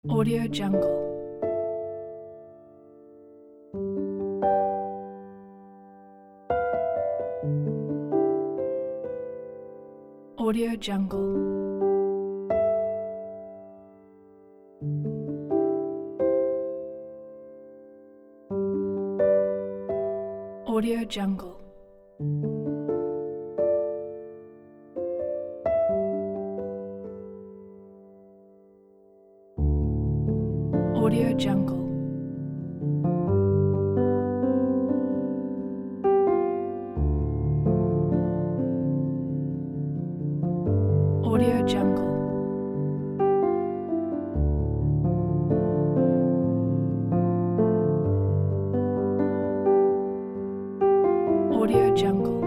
Audio Jungle. Audio Jungle. Audio Jungle. Audio Jungle. Audio Jungle. Audio Jungle.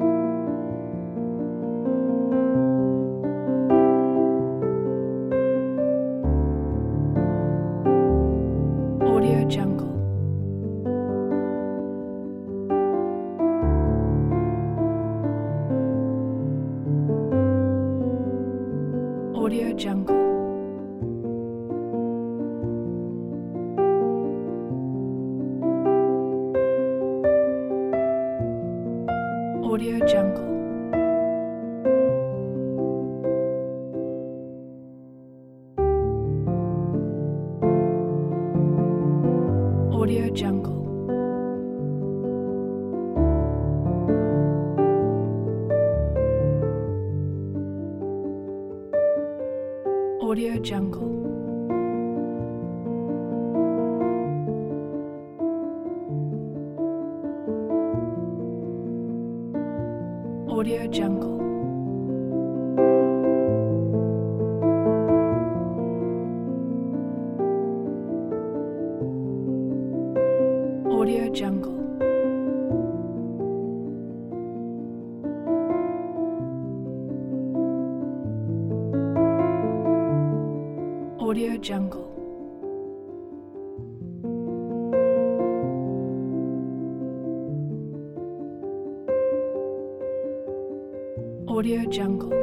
Audio Jungle. Audio Jungle. Audio Jungle. Audio Jungle. Audio Jungle. Audio Jungle. Audio Jungle. Audio Jungle. Audio Jungle.